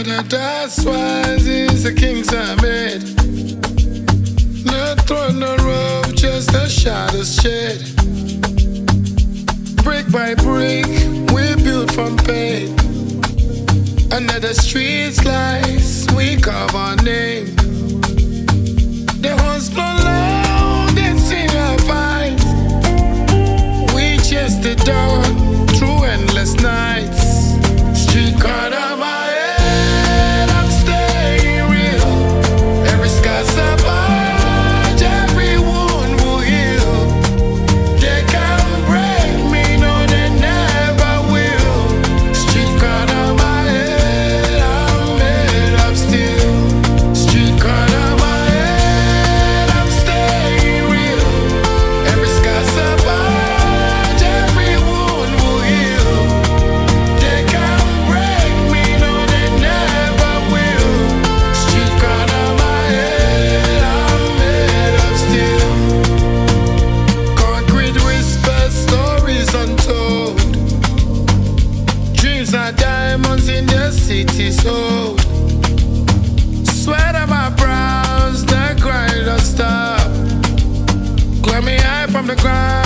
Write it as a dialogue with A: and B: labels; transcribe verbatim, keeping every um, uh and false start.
A: The dust rises, the kings are made. No throne, no rope, just a shadows shed. Brick by brick, we build from pain. Under the streets lights, we carve our name. The horns blow loud and sing our fight. We chase the dawn through endless nights. Street corner my head, I'm staying real. Every scar's a badge, every wound will heal. They can't break me, no they never will. Street corner my head, I'm made of steel. Street corner my head, I'm staying real. Every scar's a badge, every wound will heal. They can't break me, no they never will. Street corner my head, I'm made of steel. Concrete whispers, stories untold. Dreams are diamonds in the city sold. Sweat on my brows, the grind don't stop. Climb me high from the ground.